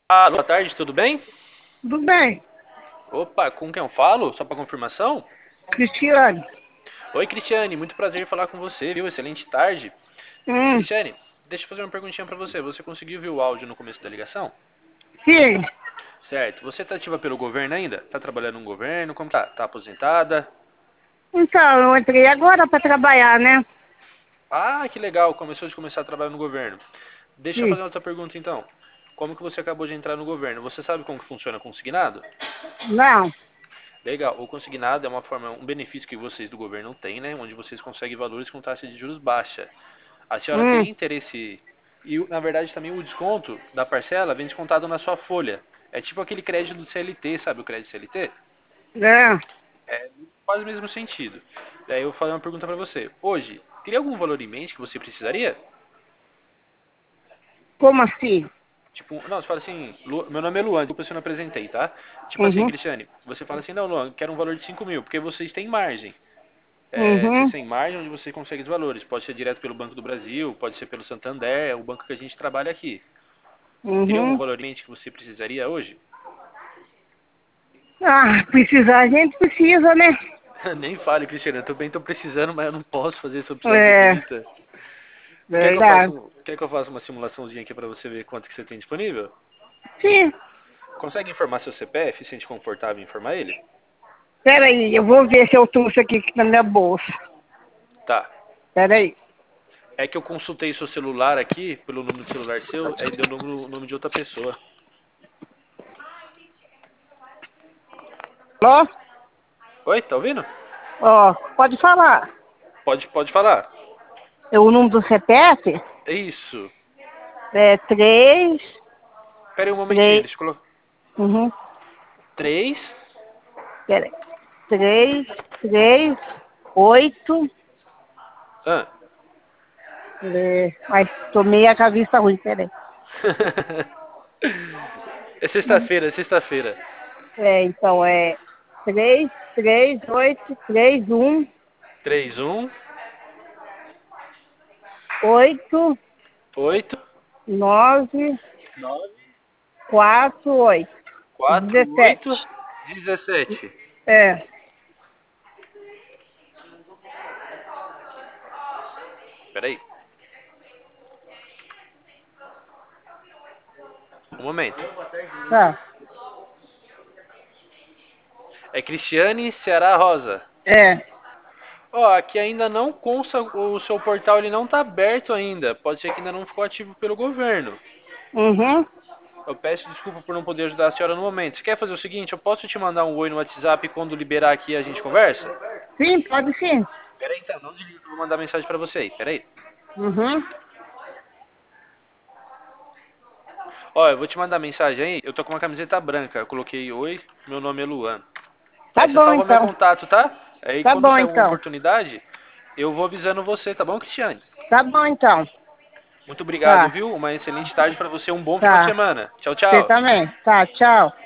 Alô, boa tarde, tudo bem? Tudo bem, Opa, com quem eu falo? Só para confirmação? Cristiane. Oi, Cristiane, muito prazer em falar com você, viu? Excelente tarde. Hum, Cristiane, deixa eu fazer uma perguntinha para você. Você conseguiu ver o áudio no começo da ligação? sim. Certo. Você tá ativa pelo governo ainda? Tá trabalhando no governo? Como tá? Tá aposentada? Então, eu entrei agora para trabalhar, né? Ah, que legal, começar a trabalhar no governo. Deixa eu Sim. fazer outra pergunta então. Como que você acabou de entrar no governo? Você sabe como que funciona o consignado? Não. Legal. O consignado é uma forma, um benefício que vocês do governo têm, né? Onde vocês conseguem valores com taxa de juros baixa. A senhora Hum, teria interesse e na verdade também o desconto da parcela vem descontado na sua folha. É tipo aquele crédito do CLT, sabe o crédito CLT? é. É quase o mesmo sentido. Daí eu vou fazer uma pergunta para você. Hoje, teria algum valor em mente que você precisaria? Como assim? Tipo, não, você fala assim, meu nome é Luan, desculpa se eu não apresentei, tá? Tipo assim, Uhum, Cristiane, você fala assim, não, Luan, quero um valor de 5 mil, porque vocês têm margem. É, vocês uhum, têm margem onde você consegue os valores. Pode ser direto pelo Banco do Brasil, pode ser pelo Santander, é o banco que a gente trabalha aqui. Teria algum uhum. valor em mente que você precisaria hoje? Ah, precisar a gente precisa, né? Nem fale, Cristiane, eu também tô precisando, mas eu não posso fazer essa opção, você É, acredita? verdade. Quer que eu faça uma simulaçãozinha aqui pra você ver quanto que você tem disponível? Sim. Consegue informar seu CPF, se sente confortável em informar ele? Pera aí, eu vou ver se eu trouxe aqui na minha bolsa. Tá. Pera aí. É que eu consultei seu celular aqui, pelo número de celular seu, aí deu o nome de outra pessoa. Ó, Oi, tá ouvindo? ó, pode falar. Pode falar. É o número do CPF É isso. é 3, Pera aí um momentinho, 3, deixa eu colocar. uhum, 3. pera aí. 3, 3, 8. Ah. Mas tomei a cabeça ruim, peraí. É sexta-feira, é sexta-feira. Então é 3, 3, 8, 3, 1, 3, 1, 8, 8, 9, 9, 4, 8, 4, 17. 8, 17. É, Peraí, um momento. tá. É Cristiane Ceará Rosa. É. Ó, aqui ainda não consta, o seu portal ele não tá aberto ainda. Pode ser que ainda não ficou ativo pelo governo. Uhum. Eu peço desculpa por não poder ajudar a senhora no momento. Você quer fazer o seguinte? Eu posso te mandar um oi no WhatsApp e quando liberar aqui a gente conversa? Sim, pode sim. Peraí então, não desliga que eu vou mandar mensagem pra você aí. Peraí. Uhum. Ó, eu vou te mandar mensagem aí. Eu tô com uma camiseta branca. Eu coloquei oi, meu nome é Luan. Tá Aí você bom salva meu então. contato, tá? Aí Tá quando bom sair uma então. oportunidade, eu vou avisando você, tá bom, Cristiane? Tá bom então. Muito obrigado, Tá, viu? Uma excelente tarde pra você, um bom final de tá. semana. Tchau, Você tchau. também. Tá, tchau.